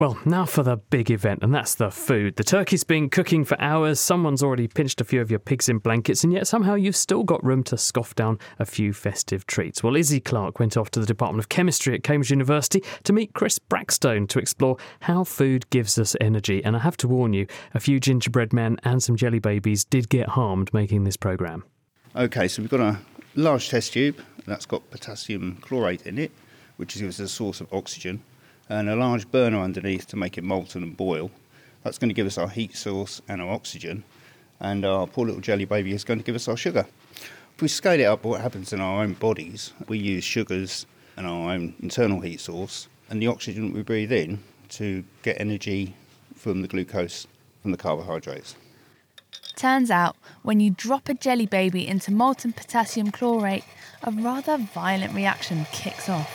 Well, now for the big event, and that's the food. The turkey's been cooking for hours, someone's already pinched a few of your pigs in blankets, and yet somehow you've still got room to scoff down a few festive treats. Well, Izzy Clark went off to the Department of Chemistry at Cambridge University to meet Chris Brackstone to explore how food gives us energy. And I have to warn you, a few gingerbread men and some jelly babies did get harmed making this programme. OK, so we've got a large test tube that's got potassium chlorate in it, which gives us a source of oxygen, and a large burner underneath to make it molten and boil. That's going to give us our heat source and our oxygen, and our poor little jelly baby is going to give us our sugar. If we scale it up, what happens in our own bodies, we use sugars and our own internal heat source and the oxygen we breathe in to get energy from the glucose from the carbohydrates. Turns out, when you drop a jelly baby into molten potassium chlorate, a rather violent reaction kicks off.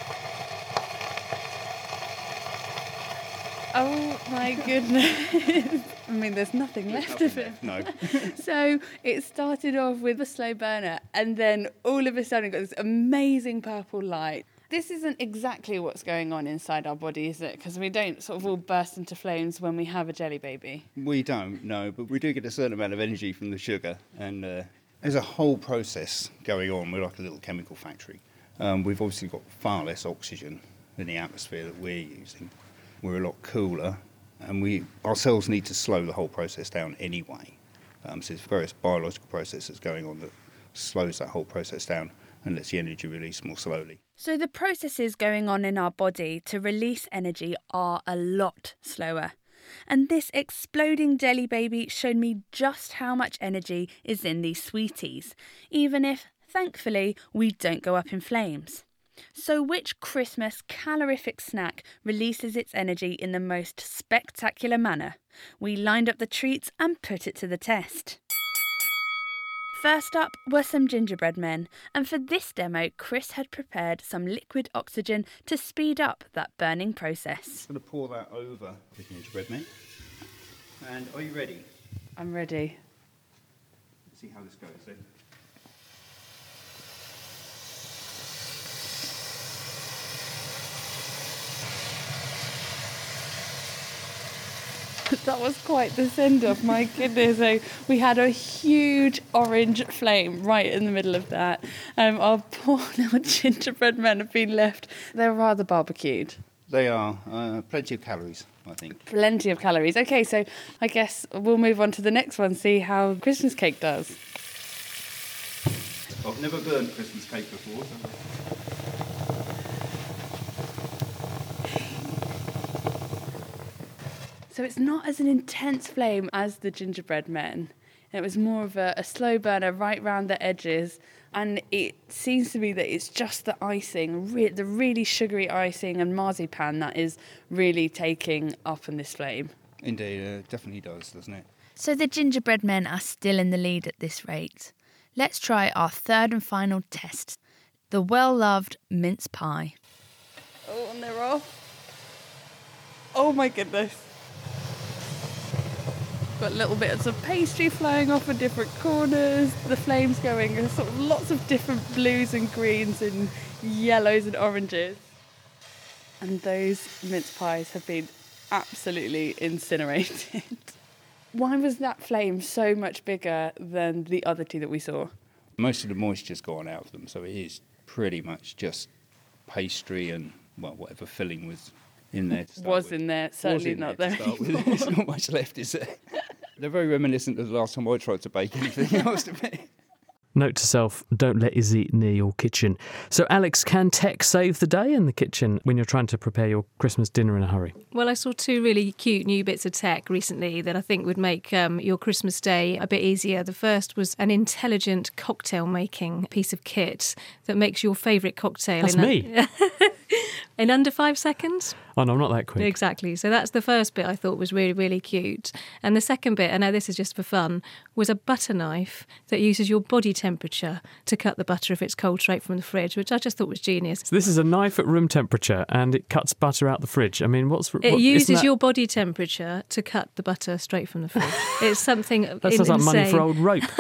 Oh my goodness. I mean, there's nothing left of it. No. So it started off with a slow burner and then all of a sudden got this amazing purple light. This isn't exactly what's going on inside our body, is it? Because we don't sort of all burst into flames when we have a jelly baby. We don't, no, but we do get a certain amount of energy from the sugar, and there's a whole process going on. We're like a little chemical factory. We've obviously got far less oxygen in the atmosphere that we're using. We're a lot cooler, and our cells need to slow the whole process down anyway. So there's various biological processes going on that slows that whole process down and lets the energy release more slowly. So the processes going on in our body to release energy are a lot slower. And this exploding jelly baby showed me just how much energy is in these sweeties, even if, thankfully, we don't go up in flames. So which Christmas calorific snack releases its energy in the most spectacular manner? We lined up the treats and put it to the test. First up were some gingerbread men, and for this demo, Chris had prepared some liquid oxygen to speed up that burning process. I'm going to pour that over the gingerbread men. And are you ready? I'm ready. Let's see how this goes then. That was quite the send-off, my goodness. So we had a huge orange flame right in the middle of that. Our poor little gingerbread men have been left. They're rather barbecued. They are plenty of calories, I think. Plenty of calories. OK, so I guess we'll move on to the next one, see how Christmas cake does. I've never burned Christmas cake before. So. So it's not as an intense flame as the gingerbread men. It was more of a slow burner right round the edges, and it seems to be that it's just the icing, the really sugary icing and marzipan that is really taking up in this flame. Indeed, it definitely does, doesn't it? So the gingerbread men are still in the lead at this rate. Let's try our third and final test, the well-loved mince pie. Oh, and they're off. Oh my goodness. Got little bits of pastry flying off in different corners, the flames going, there's sort of lots of different blues and greens and yellows and oranges. And those mince pies have been absolutely incinerated. Why was that flame so much bigger than the other two that we saw? Most of the moisture's gone out of them, so it is pretty much just pastry and, well, whatever filling was in there to start was with. in there, certainly not there. There's not much left, is there? They're very reminiscent of the last time I tried to bake anything, I must admit. Note to self, don't let Izzy near your kitchen. So Alex, can tech save the day in the kitchen when you're trying to prepare your Christmas dinner in a hurry? Well, I saw two really cute new bits of tech recently that I think would make your Christmas day a bit easier. The first was an intelligent cocktail making piece of kit that makes your favourite cocktail That's me. in under 5 seconds. Oh, no, I'm not that quick. Exactly. So that's the first bit I thought was really, really cute. And the second bit, I know this is just for fun, was a butter knife that uses your body temperature to cut the butter if it's cold straight from the fridge, which I just thought was genius. So this is a knife at room temperature and it cuts butter out the fridge. I mean, it uses your body temperature to cut the butter straight from the fridge. It's something that sounds like money for old rope. I don't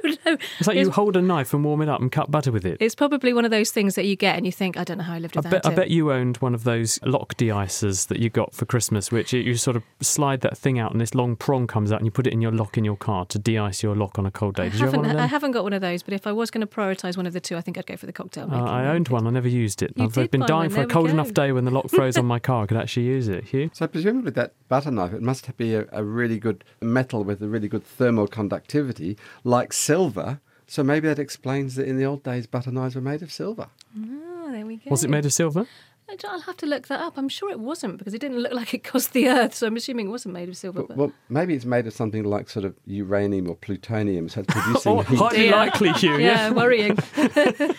no. It's like you hold a knife and warm it up and cut butter with it. It's probably one of those things that you get and you think, I don't know how I lived without it. I bet you owned one of those lock de-icers that you got for Christmas, which you sort of slide that thing out and this long prong comes out and you put it in your lock in your car to de-ice your lock on a cold day. Did you have one of them? I haven't got one of those, but if I was going to prioritise one of the two, I think I'd go for the cocktail making. I owned one. I never used it. You I've did been buy dying one. for a There we cold go. enough day when the lock froze on my car. I could actually use it. Hugh? So presumably that butter knife, it must be a really good metal with a really good thermal conductivity, like silver. So maybe that explains that in the old days butter knives were made of silver. Oh, there we go. Was it made of silver? I'll have to look that up. I'm sure it wasn't because it didn't look like it cost the earth, so I'm assuming it wasn't made of silver. But... Well, maybe it's made of something like sort of uranium or plutonium, so it's producing heat. Highly likely, Hugh. Yeah, worrying.